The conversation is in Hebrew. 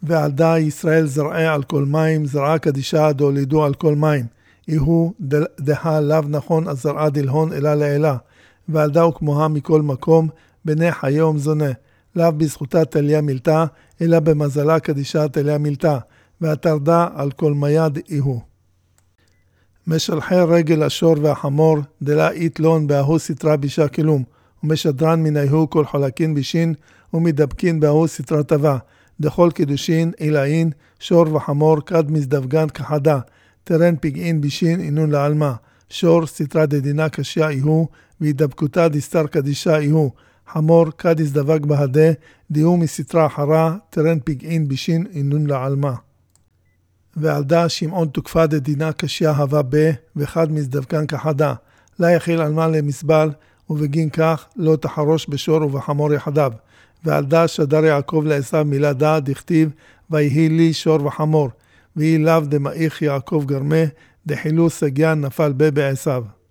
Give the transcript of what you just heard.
ועלדה ישראל זרעי על כל מים, זרעה קדישה דולידו על כל מים. איהו דהה לאו נכון, אז זרעה דלהון אלה לאלה. ועלדה וכמוה מכל מקום, בני חיי ומזונה. לאו בזכותה תליה מילתה, אלא במזלה קדישה תליה מילתה. והתרדה על כל מיד איהו. משלחי רגל השור והחמור, דלה איתלון באהו סתרה בישה כלום. ומשדרן מן איהו כל חולקין בישין, ומדבקין באהו סתרה טבע. דכל קידושין, אילאין, שור וחמור, כד מזדווגן כחדה. תרן פגעין בישין, אינון לעלמה. שור סתרה דדינה קשיה איהו, והדבקותה דסתר קדישה איהו. חמור כד יזדווגן בהדה, דיהו מסתרה אחרה, תרן פגעין בישין, אינון לעלמה. ועלדה שמעון תוקפה דדינה קשיה הווה בה, וחד מזדווגן כחדה. לה יחיל עלמה למסבל, ובגין כך לא תחרוש בשור ובחמור יחדיו. ועלדה שדר יעקב לעשיו מילה דה דכתיב, ויהי לי שור וחמור. ויהי לאו דמאיך יעקב גרמה, דחילו סגיין נפל בה בעשיו.